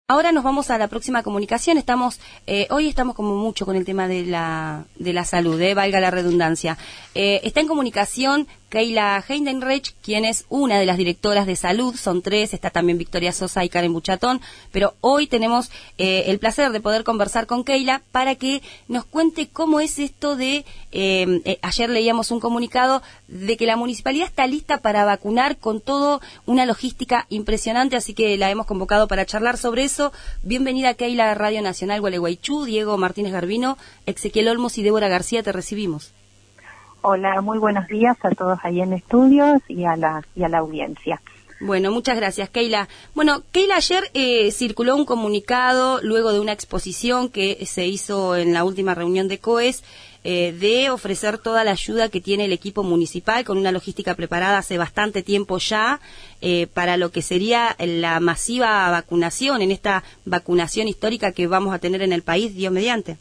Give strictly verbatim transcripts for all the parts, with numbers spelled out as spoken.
Ahora nos vamos a la próxima comunicación. Estamos eh, hoy estamos como mucho con el tema de la de la salud, eh, valga la redundancia. Eh, está en comunicación Keila Heidenreich, quien es una de las directoras de salud. Son tres, está también Victoria Sosa y Karen Buchatón, pero hoy tenemos eh, el placer de poder conversar con Keila para que nos cuente cómo es esto de, eh, eh, ayer leíamos un comunicado de que la municipalidad está lista para vacunar con todo una logística impresionante, así que la hemos convocado para charlar sobre eso. Bienvenida, Keila, a Radio Nacional Gualeguaychú. Diego Martínez Garbino, Ezequiel Olmos y Débora García, te recibimos. Hola, muy buenos días a todos ahí en estudios y a la, y a la audiencia. Bueno, muchas gracias, Keila. Bueno, Keila, ayer eh, circuló un comunicado luego de una exposición que se hizo en la última reunión de COES eh, de ofrecer toda la ayuda que tiene el equipo municipal con una logística preparada hace bastante tiempo ya eh, para lo que sería la masiva vacunación, en esta vacunación histórica que vamos a tener en el país, Dios mediante.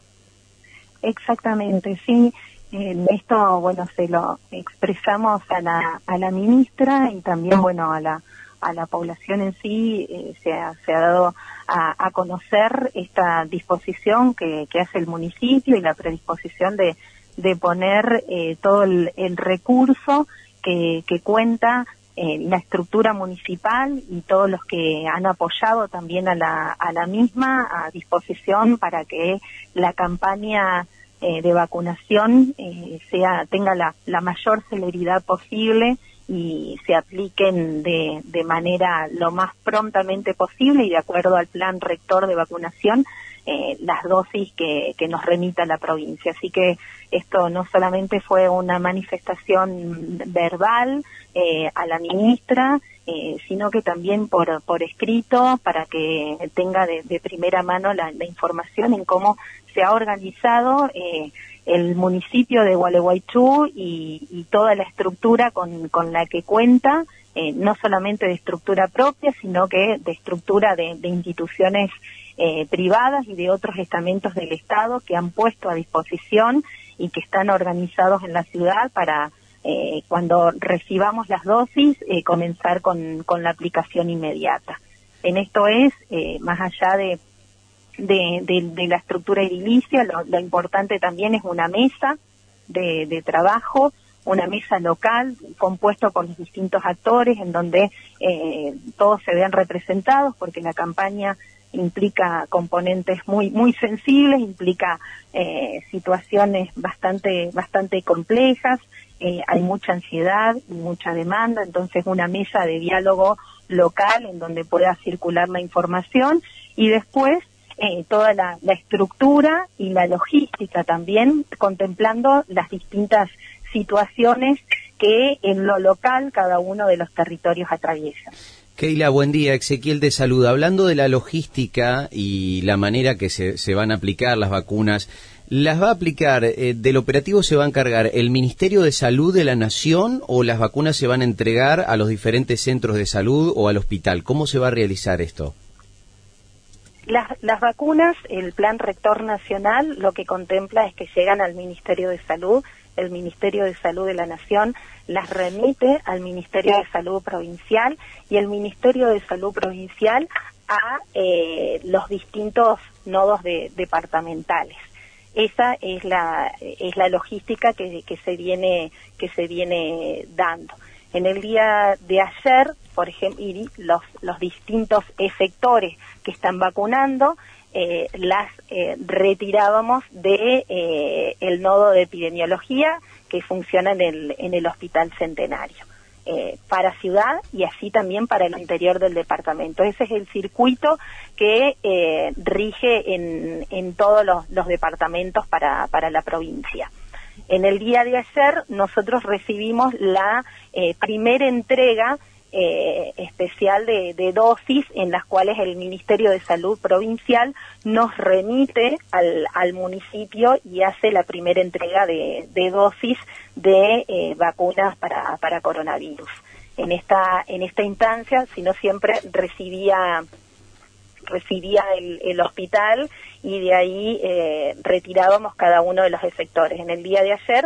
Exactamente, sí. En esto, bueno, se lo expresamos a la a la ministra y también, bueno, a la a la población en sí. Eh, se, ha, se ha dado a, a conocer esta disposición que, que hace el municipio y la predisposición de, de poner eh, todo el, el recurso que, que cuenta eh, la estructura municipal y todos los que han apoyado también a la, a la misma a disposición para que la campaña Eh, de vacunación eh, sea tenga la, la mayor celeridad posible y se apliquen de, de manera lo más prontamente posible y de acuerdo al plan rector de vacunación eh, las dosis que, que nos remita la provincia. Así que esto no solamente fue una manifestación verbal eh, a la ministra, eh, sino que también por, por escrito para que tenga de, de primera mano la, la información en cómo se ha organizado eh, el municipio de Gualeguaychú y, y toda la estructura con, con la que cuenta, eh, no solamente de estructura propia, sino que de estructura de, de instituciones eh, privadas y de otros estamentos del Estado que han puesto a disposición y que están organizados en la ciudad para, eh, cuando recibamos las dosis, eh, comenzar con, con la aplicación inmediata. En esto es, eh, más allá de De, de, de la estructura edilicia, lo, lo importante también es una mesa de, de trabajo, una mesa local compuesto por los distintos actores en donde eh, todos se vean representados, porque la campaña implica componentes muy muy sensibles, implica eh, situaciones bastante bastante complejas, eh, hay mucha ansiedad y mucha demanda, entonces una mesa de diálogo local en donde pueda circular la información y después Eh, toda la, la estructura y la logística también, contemplando las distintas situaciones que en lo local cada uno de los territorios atraviesa. Keila, buen día. Ezequiel te saluda. Hablando de la logística y la manera que se, se van a aplicar las vacunas, ¿las va a aplicar, eh, del operativo se va a encargar el Ministerio de Salud de la Nación o las vacunas se van a entregar a los diferentes centros de salud o al hospital? ¿Cómo se va a realizar esto? Las, las vacunas, el Plan Rector Nacional lo que contempla es que llegan al Ministerio de Salud, el Ministerio de Salud de la Nación las remite al Ministerio de Salud Provincial y el Ministerio de Salud Provincial a eh, los distintos nodos de, departamentales. Esa es la es la logística que, que se viene que se viene dando. En el día de ayer, por ejemplo, y los, los distintos efectores que están vacunando, eh, las eh, retirábamos de eh, el nodo de epidemiología que funciona en el, en el Hospital Centenario, eh, para ciudad y así también para el interior del departamento. Ese es el circuito que eh, rige en, en todos los, los departamentos para, para la provincia. En el día de ayer nosotros recibimos la eh, primera entrega eh, especial de, de dosis en las cuales el Ministerio de Salud Provincial nos remite al, al municipio y hace la primera entrega de, de dosis de eh, vacunas para, para coronavirus. En esta, en esta instancia, si no siempre recibía... recibía el, el hospital y de ahí eh, retirábamos cada uno de los efectores. En el día de ayer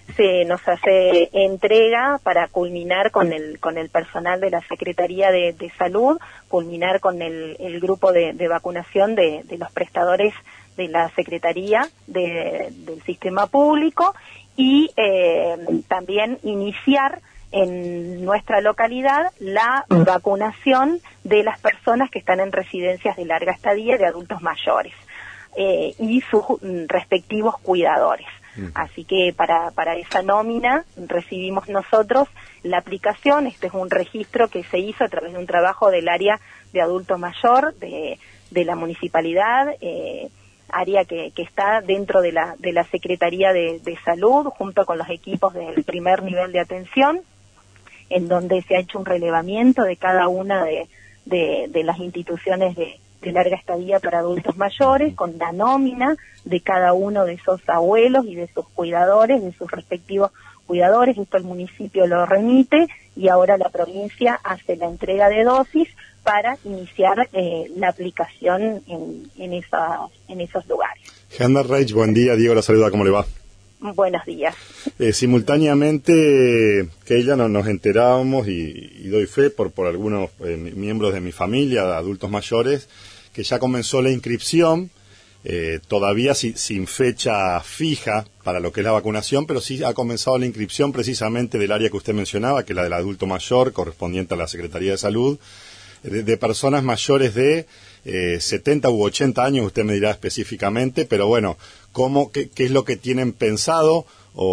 se nos hace entrega para culminar con el con el personal de la Secretaría de, de Salud, culminar con el, el grupo de, de vacunación de, de los prestadores de la Secretaría de, del Sistema Público y eh, también iniciar en nuestra localidad la vacunación de las personas que están en residencias de larga estadía de adultos mayores eh, y sus respectivos cuidadores. Uh-huh. Así que para, para esa nómina recibimos nosotros la aplicación. Este es un registro que se hizo a través de un trabajo del área de adulto mayor de, de la municipalidad, eh, área que, que está dentro de la, de la Secretaría de, de Salud, junto con los equipos del primer nivel de atención, en donde se ha hecho un relevamiento de cada una de, de, de las instituciones de, de larga estadía para adultos mayores, con la nómina de cada uno de esos abuelos y de sus cuidadores, de sus respectivos cuidadores. Esto el municipio lo remite y ahora la provincia hace la entrega de dosis para iniciar eh, la aplicación en, en, esa, en esos lugares. Heiner Reich, buen día. Diego la saluda, ¿cómo le va? Buenos días. Eh, simultáneamente, Keila, no, nos enterábamos y, y doy fe por, por algunos eh, miembros de mi familia, adultos mayores, que ya comenzó la inscripción, eh, todavía si, sin fecha fija para lo que es la vacunación, pero sí ha comenzado la inscripción precisamente del área que usted mencionaba, que es la del adulto mayor, correspondiente a la Secretaría de Salud, de, de personas mayores de eh, setenta u ochenta años, usted me dirá específicamente, pero bueno, ¿cómo, qué, qué es lo que tienen pensado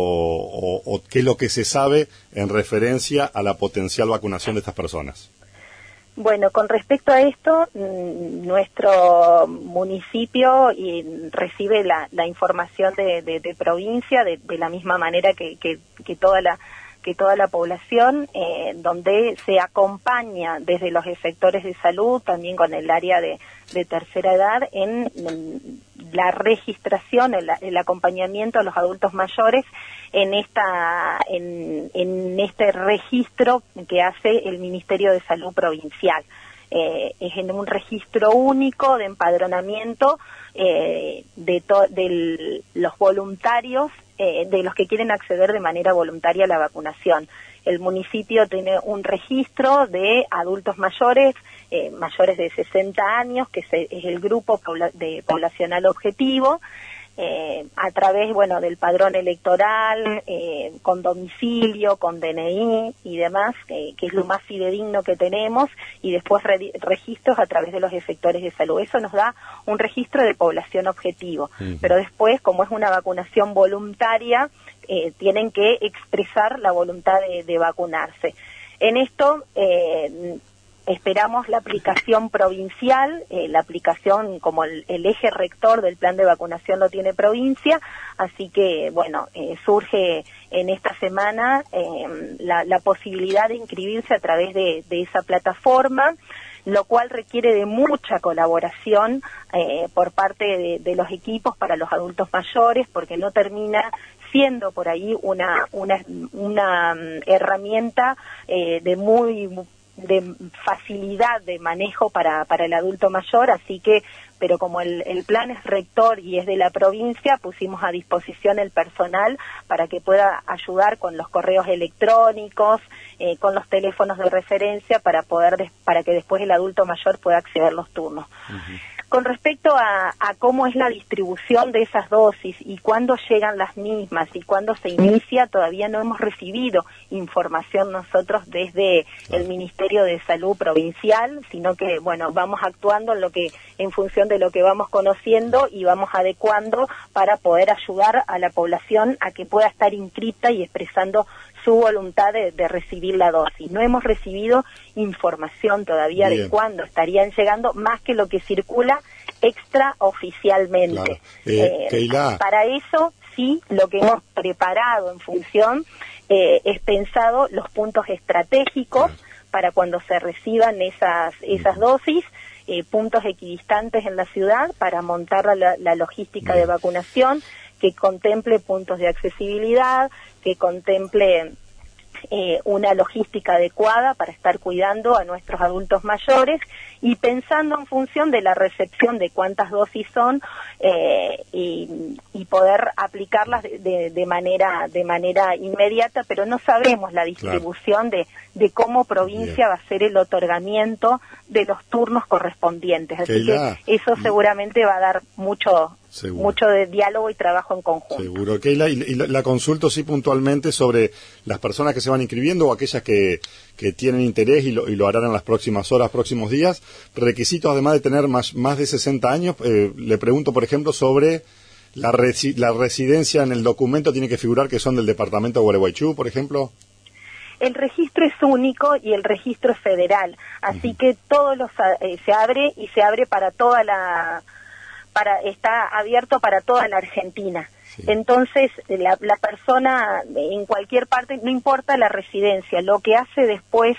o, o, o qué es lo que se sabe en referencia a la potencial vacunación de estas personas? Bueno, con respecto a esto, nuestro municipio y recibe la, la información de, de, de provincia de, de la misma manera que, que, que toda la que toda la población, eh, donde se acompaña desde los sectores de salud, también con el área de, de tercera edad, en, en la registración, el, el acompañamiento a los adultos mayores en esta en, en este registro que hace el Ministerio de Salud Provincial. Eh, es en un registro único de empadronamiento eh, de, to, de los voluntarios, eh, de los que quieren acceder de manera voluntaria a la vacunación. El municipio tiene un registro de adultos mayores, eh, mayores de sesenta años, que se, es el grupo pobla, de poblacional objetivo, eh, a través, bueno, del padrón electoral, eh, con domicilio, con D N I y demás, eh, que es lo más fidedigno que tenemos, y después re registros a través de los efectores de salud. Eso nos da un registro de población objetivo, uh-huh. Pero después, como es una vacunación voluntaria, eh, tienen que expresar la voluntad de, de vacunarse. En esto, eh, esperamos la aplicación provincial, eh, la aplicación como el, el eje rector del plan de vacunación lo tiene provincia, así que, bueno, eh, surge en esta semana eh, la, la posibilidad de inscribirse a través de, de esa plataforma, lo cual requiere de mucha colaboración eh, por parte de, de los equipos para los adultos mayores, porque no termina siendo por ahí una, una, una herramienta eh, de muy... de facilidad de manejo para, para el adulto mayor, así que, pero como el, el plan es rector y es de la provincia, pusimos a disposición el personal para que pueda ayudar con los correos electrónicos, eh, con los teléfonos de referencia para poder des, para que después el adulto mayor pueda acceder los turnos. Uh-huh. Con respecto a, a cómo es la distribución de esas dosis y cuándo llegan las mismas y cuándo se inicia, todavía no hemos recibido información nosotros desde el Ministerio de Salud Provincial, sino que, bueno, vamos actuando en lo que, en función de lo que vamos conociendo y vamos adecuando para poder ayudar a la población a que pueda estar inscripta y expresando su voluntad de, de recibir la dosis. No hemos recibido información todavía Bien. de cuándo estarían llegando, más que lo que circula extraoficialmente. Claro. Eh, eh, para eso, sí, lo que hemos preparado en función eh, es pensado los puntos estratégicos claro. para cuando se reciban esas, esas dosis, eh, puntos equidistantes en la ciudad para montar la, la logística Bien. de vacunación, que contemple puntos de accesibilidad, que contemple eh, una logística adecuada para estar cuidando a nuestros adultos mayores y pensando en función de la recepción de cuántas dosis son eh, y, y poder aplicarlas de, de, de manera de manera inmediata, pero no sabemos la distribución claro. de, de cómo provincia Bien. va a ser el otorgamiento de los turnos correspondientes. Así que, que eso seguramente va a dar mucho Seguro. mucho de diálogo y trabajo en conjunto. Seguro. Keila, y, y la, la consulto sí puntualmente sobre las personas que se van inscribiendo o aquellas que, que tienen interés y lo, y lo harán en las próximas horas, próximos días. Requisitos, además de tener más, más de sesenta años, eh, le pregunto, por ejemplo, sobre la, resi la residencia en el documento, tiene que figurar que son del departamento de Gualeguaychú, por ejemplo. El registro es único y el registro es federal, así uh-huh. que todos los eh, se abre y se abre para toda la para está abierto para toda la Argentina. Sí. Entonces, la, la persona en cualquier parte, no importa la residencia, lo que hace después,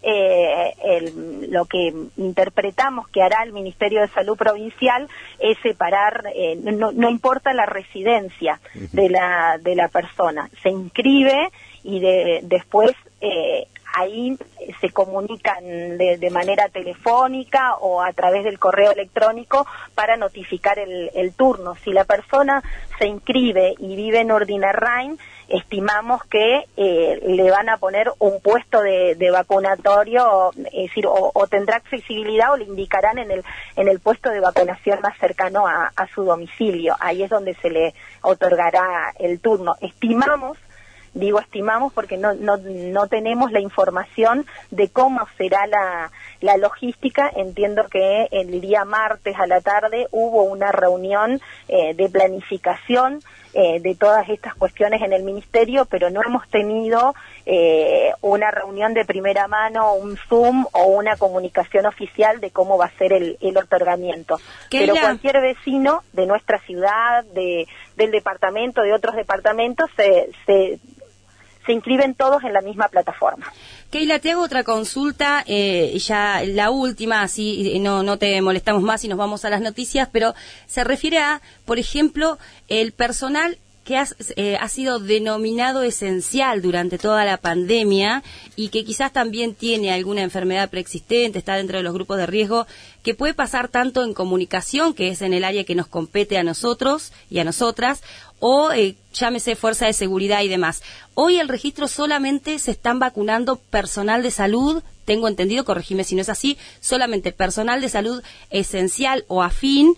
eh, el, lo que interpretamos que hará el Ministerio de Salud Provincial es separar, eh, no, no importa la residencia uh-huh. de la de la persona, se inscribe y de, después eh, ahí se comunican de, de manera telefónica o a través del correo electrónico para notificar el, el turno. Si la persona se inscribe y vive en Ordinarrain, estimamos que eh, le van a poner un puesto de, de vacunatorio, es decir, o, o tendrá accesibilidad o le indicarán en el en el puesto de vacunación más cercano a, a su domicilio. Ahí es donde se le otorgará el turno. Estimamos Digo estimamos porque no, no, no tenemos la información de cómo será la, la logística. Entiendo que el día martes a la tarde hubo una reunión eh, de planificación eh, de todas estas cuestiones en el Ministerio, pero no hemos tenido eh, una reunión de primera mano, un Zoom o una comunicación oficial de cómo va a ser el, el otorgamiento. Pero la... cualquier vecino de nuestra ciudad, de del departamento, de otros departamentos, se... se se inscriben todos en la misma plataforma. Keila, te hago otra consulta, eh, ya la última, así no, no te molestamos más y nos vamos a las noticias, pero se refiere a, por ejemplo, el personal que has, eh, ha sido denominado esencial durante toda la pandemia y que quizás también tiene alguna enfermedad preexistente, está dentro de los grupos de riesgo, que puede pasar tanto en comunicación, que es en el área que nos compete a nosotros y a nosotras, o eh, llámese fuerza de seguridad y demás. Hoy el registro solamente se están vacunando personal de salud, tengo entendido, corregime si no es así, solamente personal de salud esencial o afín,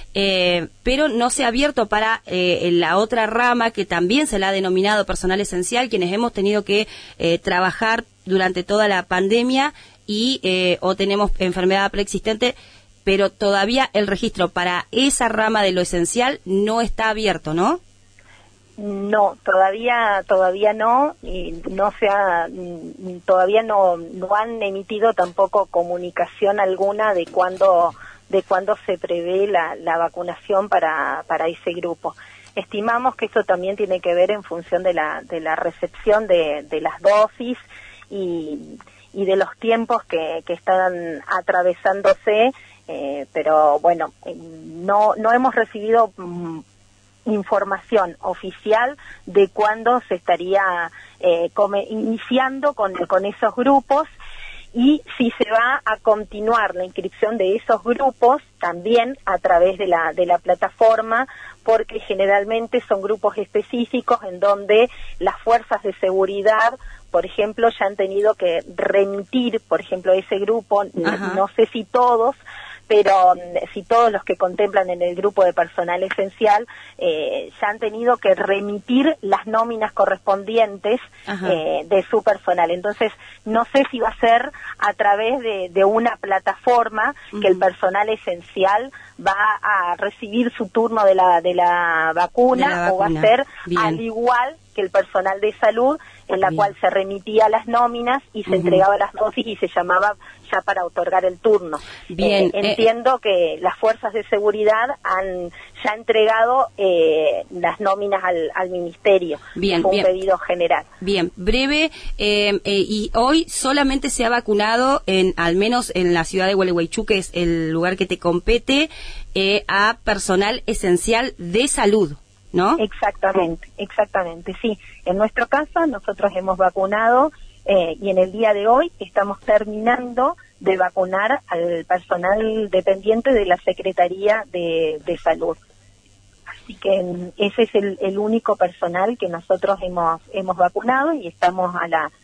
eh, pero no se ha abierto para eh, la otra rama que también se la ha denominado personal esencial, quienes hemos tenido que eh, trabajar durante toda la pandemia y eh, o tenemos enfermedad preexistente, pero todavía el registro para esa rama de lo esencial no está abierto, ¿no? No, todavía todavía no, y no se ha, todavía no no han emitido tampoco comunicación alguna de cuándo de cuándo se prevé la, la vacunación para para ese grupo. Estimamos que esto también tiene que ver en función de la de la recepción de, de las dosis y y de los tiempos que que están atravesándose, eh, pero bueno, no no hemos recibido mm, información oficial de cuándo se estaría eh, come, iniciando con, con esos grupos y si se va a continuar la inscripción de esos grupos también a través de la de la plataforma, porque generalmente son grupos específicos en donde las fuerzas de seguridad, por ejemplo, ya han tenido que remitir, por ejemplo, ese grupo, Ajá. no sé si todos, pero si todos los que contemplan en el grupo de personal esencial eh, ya han tenido que remitir las nóminas correspondientes eh, de su personal. Entonces, no sé si va a ser a través de, de una plataforma uh-huh. que el personal esencial va a recibir su turno de la de la vacuna, de la vacuna. O va a ser Bien. Al igual que el personal de salud, en la Bien. Cual se remitía las nóminas y se uh-huh. entregaba las dosis y se llamaba ya para otorgar el turno. Bien, eh, entiendo eh, que las fuerzas de seguridad han ya entregado eh, las nóminas al, al ministerio. Bien, fue un bien. Pedido general. Bien, breve, eh, eh, y hoy solamente se ha vacunado, en al menos en la ciudad de Gualeguaychú, que es el lugar que te compete, eh, a personal esencial de salud, ¿no? Exactamente, exactamente, sí. En nuestro caso, nosotros hemos vacunado eh, y en el día de hoy estamos terminando de vacunar al personal dependiente de la Secretaría de, de Salud. Así que ese es el, el único personal que nosotros hemos hemos vacunado y estamos a la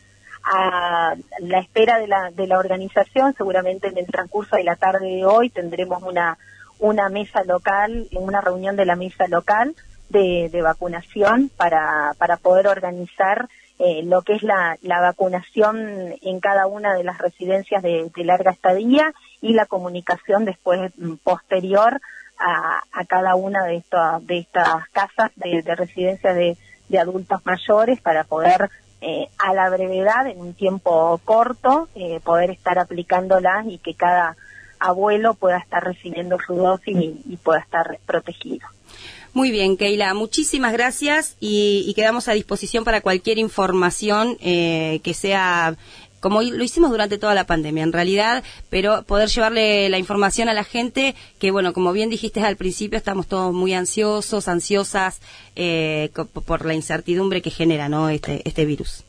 a la espera de la de la organización. Seguramente en el transcurso de la tarde de hoy tendremos una una mesa local, una reunión de la mesa local de, de vacunación para para poder organizar eh, lo que es la, la vacunación en cada una de las residencias de, de larga estadía y la comunicación después posterior a, a cada una de estas de estas casas de, de residencias de, de adultos mayores para poder eh, a la brevedad, en un tiempo corto, eh, poder estar aplicándolas y que cada abuelo pueda estar recibiendo su dosis y, y pueda estar protegido. Muy bien, Keila, muchísimas gracias y, y quedamos a disposición para cualquier información eh, que sea, como lo hicimos durante toda la pandemia, en realidad, pero poder llevarle la información a la gente, que bueno, como bien dijiste al principio, estamos todos muy ansiosos, ansiosas eh, por la incertidumbre que genera, ¿no?, este, este virus.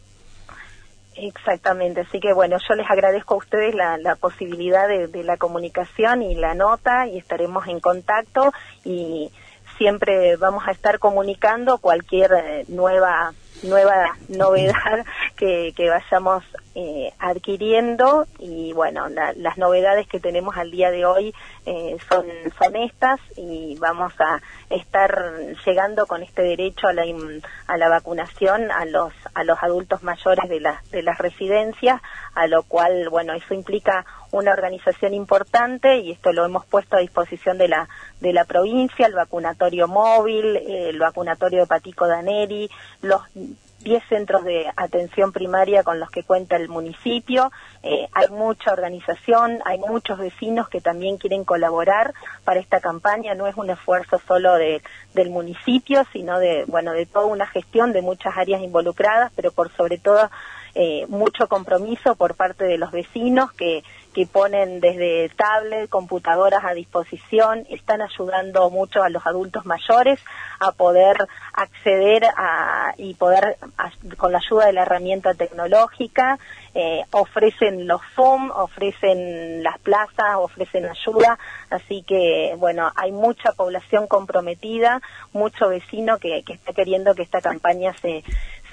Exactamente, así que bueno, yo les agradezco a ustedes la, la posibilidad de, de la comunicación y la nota, y estaremos en contacto y siempre vamos a estar comunicando cualquier eh, nueva nueva novedad que, que vayamos eh, adquiriendo, y bueno, la, las novedades que tenemos al día de hoy eh, son, son estas, y vamos a estar llegando con este derecho a la, a la vacunación a los a los adultos mayores de las de las residencias, a lo cual, bueno, eso implica una organización importante, y esto lo hemos puesto a disposición de la de la provincia, el vacunatorio móvil, eh, el vacunatorio de Patico Daneri, los diez centros de atención primaria con los que cuenta el municipio. Eh, hay mucha organización, hay muchos vecinos que también quieren colaborar para esta campaña. No es un esfuerzo solo de, del municipio, sino de, bueno, de toda una gestión de muchas áreas involucradas, pero por sobre todo eh, mucho compromiso por parte de los vecinos que que ponen desde tablet, computadoras a disposición, están ayudando mucho a los adultos mayores a poder acceder a y poder, a, con la ayuda de la herramienta tecnológica, eh, ofrecen los Zoom, ofrecen las plazas, ofrecen ayuda, así que, bueno, hay mucha población comprometida, mucho vecino que, que está queriendo que esta campaña se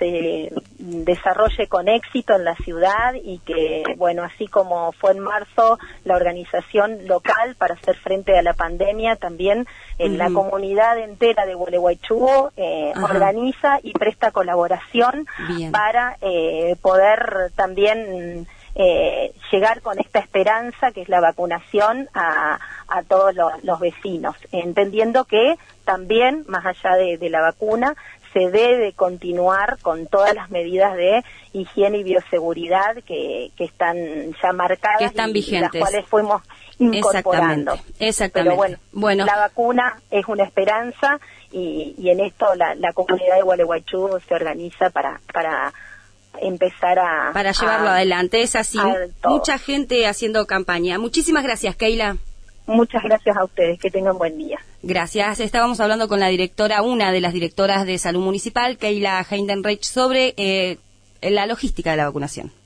se desarrolle con éxito en la ciudad, y que, bueno, así como fue en marzo la organización local para hacer frente a la pandemia, también en uh-huh. la comunidad entera de Gualeguaychú eh, uh-huh. organiza y presta colaboración Bien. para eh, poder también eh, llegar con esta esperanza que es la vacunación a, a todos los, los vecinos, entendiendo que también, más allá de, de la vacuna, se debe continuar con todas las medidas de higiene y bioseguridad que, que están ya marcadas, que están y, vigentes, y las cuales fuimos incorporando. Exactamente, exactamente. Pero bueno, bueno, la vacuna es una esperanza, y, y en esto la, la comunidad de Gualeguaychú se organiza para para empezar a... Para llevarlo a, adelante, es así. Mucha gente haciendo campaña. Muchísimas gracias, Keila. Muchas gracias a ustedes, que tengan buen día. Gracias. Estábamos hablando con la directora, una de las directoras de Salud Municipal, Keila Heidenreich, sobre eh, la logística de la vacunación.